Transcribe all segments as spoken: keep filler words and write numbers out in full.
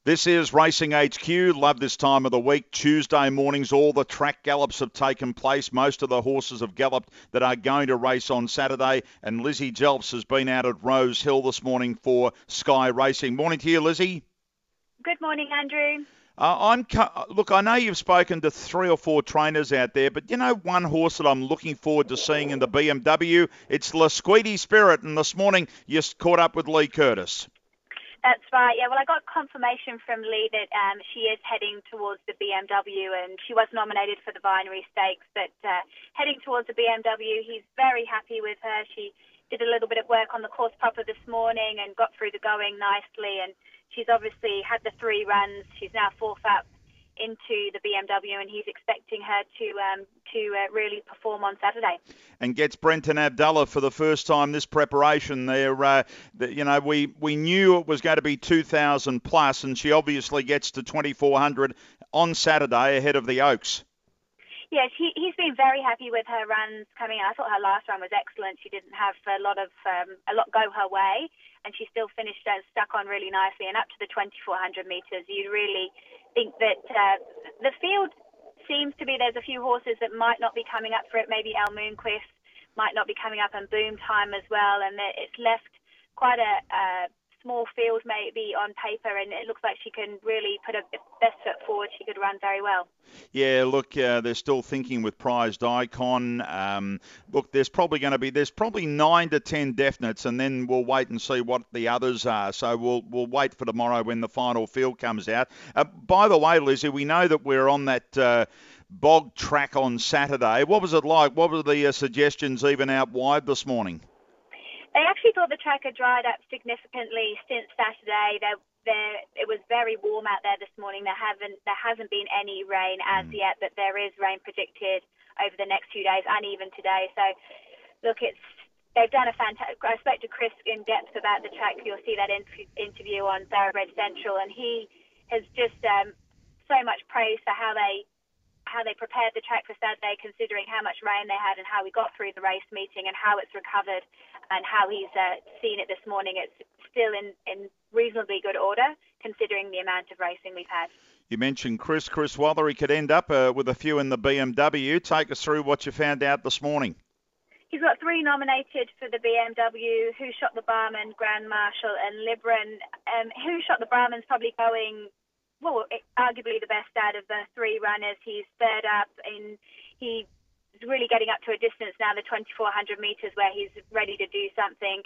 This is Racing H Q. Love this time of the week. Tuesday mornings, all the track gallops have taken place. Most of the horses have galloped that are going to race on Saturday. And Lizzie Jelps has been out at Rose Hill this morning for Sky Racing. Morning to you, Lizzie. Good morning, Andrew. Uh, I'm look. I know you've spoken to three or four trainers out there, but you know one horse that I'm looking forward to seeing in the B M W. It's La Squeedy Spirit, and this morning you caught up with Lee Curtis. That's right. Yeah. Well, I got confirmation from Lee that um, she is heading towards the B M W, and she was nominated for the Binary Stakes, but uh, heading towards the B M W. He's very happy with her. She did a little bit of work on the course proper this morning and got through the going nicely, and she's obviously had the three runs. She's now fourth up into the B M W, and he's expecting her to um, to uh, really perform on Saturday. And gets Brenton Abdullah for the first time this preparation. There, uh, the, you know, we we knew it was going to be two thousand plus, and she obviously gets to twenty-four hundred on Saturday ahead of the Oaks. Yes, he, he's been very happy with her runs coming out. I thought her last run was excellent. She didn't have a lot of um, a lot go her way, and she still finished and stuck on really nicely. And up to the twenty-four hundred metres, you really think that uh, the field seems to be, there's a few horses that might not be coming up for it. Maybe El Moonquist might not be coming up, and Boom Time as well. And it's left quite a, a small field maybe on paper, and it looks like she can really put her best foot forward. She could run very well. Yeah, look, uh, they're still thinking with Prized Icon. Um, look, there's probably going to be there's probably nine to ten definites, and then we'll wait and see what the others are. So we'll we'll wait for tomorrow when the final field comes out. Uh, by the way, Lizzie, we know that we're on that uh, bog track on Saturday. What was it like? What were the uh, suggestions even out wide this morning? They actually thought the track had dried up significantly since Saturday. There, there, it was very warm out there this morning. There haven't, there hasn't been any rain as mm. yet, but there is rain predicted over the next few days and even today. So, look, it's they've done a fantastic. I spoke to Chris in depth about the track. You'll see that in, interview on Thoroughbred Central, and he has just um, so much praise for how they. how they prepared the track for Saturday, considering how much rain they had and how we got through the race meeting and how it's recovered and how he's uh, seen it this morning. It's still in, in reasonably good order, considering the amount of racing we've had. You mentioned Chris. Chris Wathery could end up uh, with a few in the B M W. Take us through what you found out this morning. He's got three nominated for the B M W, Who Shot the Barman, Grand Marshal and Libran. Um, Who Shot the Barman's probably going... well, arguably the best out of the three runners. He's third up, and he's really getting up to a distance now, the twenty-four hundred metres, where he's ready to do something.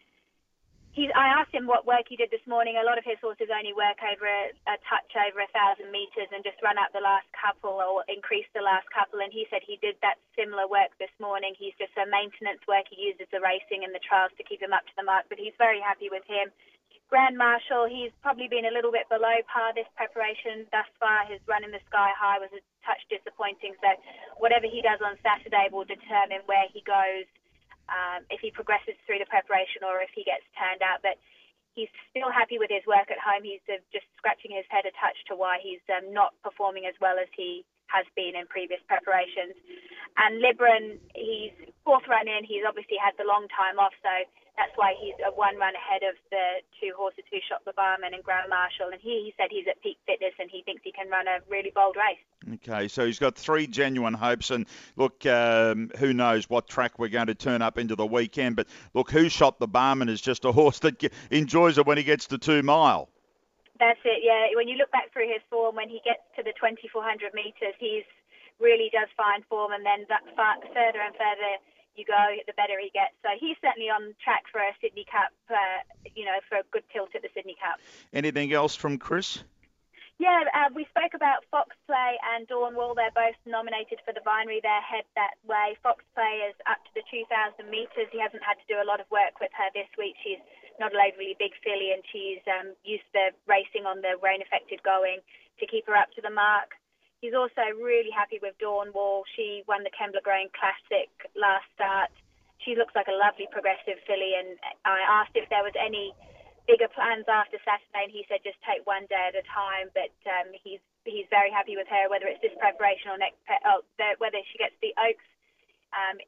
He's, I asked him what work he did this morning. A lot of his horses only work over a, a touch over a thousand metres and just run up the last couple or increase the last couple, and he said he did that similar work this morning. He's just a maintenance work. He uses the racing and the trials to keep him up to the mark, but he's very happy with him. Grand Marshal, he's probably been a little bit below par this preparation thus far. His run in the Sky High was a touch disappointing, so whatever he does on Saturday will determine where he goes, um, if he progresses through the preparation or if he gets turned out. But he's still happy with his work at home. He's uh, just scratching his head a touch to why he's um, not performing as well as he has been in previous preparations. And Libran, he's fourth run in. He's obviously had the long time off, so that's why he's a one run ahead of the two horses Who Shot the Barman and Grand Marshal. And he, he said he's at peak fitness and he thinks he can run a really bold race. Okay, so he's got three genuine hopes. And look, um, who knows what track we're going to turn up into the weekend. But look, Who Shot the Barman is just a horse that enjoys it when he gets to two mile. That's it, yeah. When you look back through his form, when he gets to the twenty-four hundred metres, he's really does find form. And then that far, further and further you go, the better he gets. So he's certainly on track for a Sydney Cup, uh, you know, for a good tilt at the Sydney Cup. Anything else from Chris? Yeah, uh, we spoke about Fox Play and Dawn Wall. They're both nominated for the Binary. They're head that way. Fox Play is up to the two thousand metres. He hasn't had to do a lot of work with her this week. She's not a overly big filly, and she's um, used to racing on the rain-affected going to keep her up to the mark. He's also really happy with Dawn Wall. She won the Kembla Grain Classic last start. She looks like a lovely progressive filly, and I asked if there was any bigger plans after Saturday, and he said just take one day at a time. But um, he's he's very happy with her, whether it's this preparation or next, pe- oh, the, whether she gets the Oaks. Um,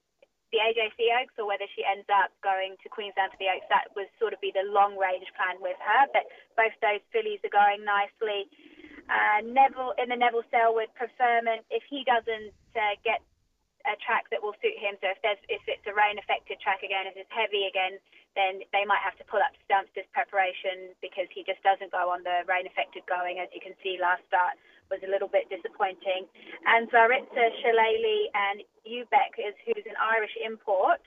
the A J C Oaks, or whether she ends up going to Queensland for the Oaks. That was sort of be the long-range plan with her. But both those fillies are going nicely. Uh, Neville in the Neville Selwood preferment, if he doesn't uh, get a track that will suit him, so if there's if it's a rain-affected track again, if it's heavy again, then they might have to pull up stumps this preparation, because he just doesn't go on the rain-affected going. As you can see, last start was a little bit disappointing. And Zaritza Shillelagh and Ubeck, is who's an Irish import.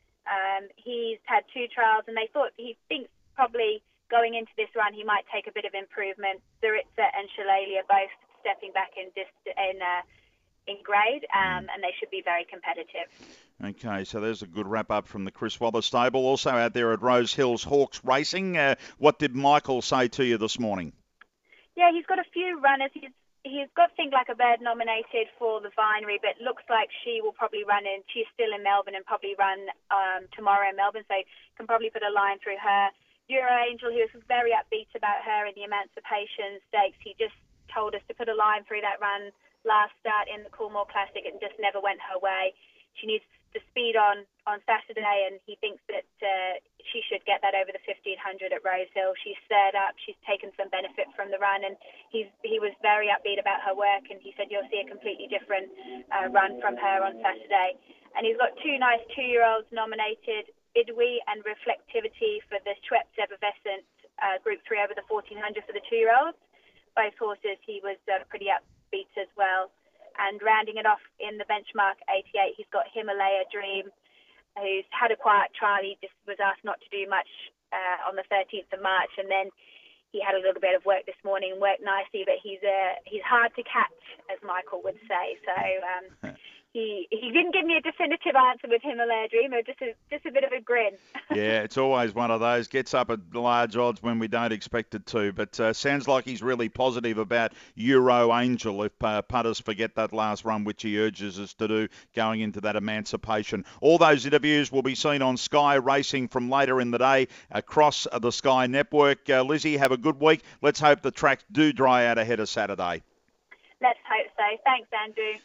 Um, he's had two trials, and they thought he thinks probably going into this run he might take a bit of improvement. Zaritza and Shillelagh are both stepping back in dist- in uh, in grade, um, and they should be very competitive. Okay, so there's a good wrap-up from the Chris Waller stable. Also out there at Rose Hills Hawks Racing, uh, what did Michael say to you this morning? Yeah, he's got a few runners. He's he's got Think Like a Bird nominated for the Vinery, but looks like she will probably run in. She's still in Melbourne and probably run um, tomorrow in Melbourne, so can probably put a line through her. Euro Angel, he was very upbeat about her in the Emancipation Stakes. He just told us to put a line through that run last start in the Coolmore Classic, and just never went her way. She needs the speed on on Saturday, and he thinks that uh, she should get that over the fifteen hundred at Rosehill. She's stirred up, she's taken some benefit from the run, and he's he was very upbeat about her work, and he said you'll see a completely different uh, run from her on Saturday. And he's got two nice two-year-olds nominated, Idwi and Reflectivity, for the Schweppes Effervescent uh, Group three over the fourteen hundred for the two-year-olds. Both horses he was uh, pretty upbeat as well. And rounding it off in the benchmark eighty-eight, he's got Himalaya Dream, who's had a quiet trial. He just was asked not to do much uh, on the thirteenth of March, and then he had a little bit of work this morning and worked nicely, but he's uh, he's hard to catch, as Michael would say. So um, he he didn't give me a definitive answer with Himalaya Dream, or just a, just a bit of a grin. Yeah, it's always one of those. Gets up at large odds when we don't expect it to. But uh, sounds like he's really positive about Euro Angel if uh, putters forget that last run, which he urges us to do going into that Emancipation. All those interviews will be seen on Sky Racing from later in the day across the Sky Network. Uh, Lizzie, have a good week. Let's hope the tracks do dry out ahead of Saturday. Let's hope so. Thanks, Andrew.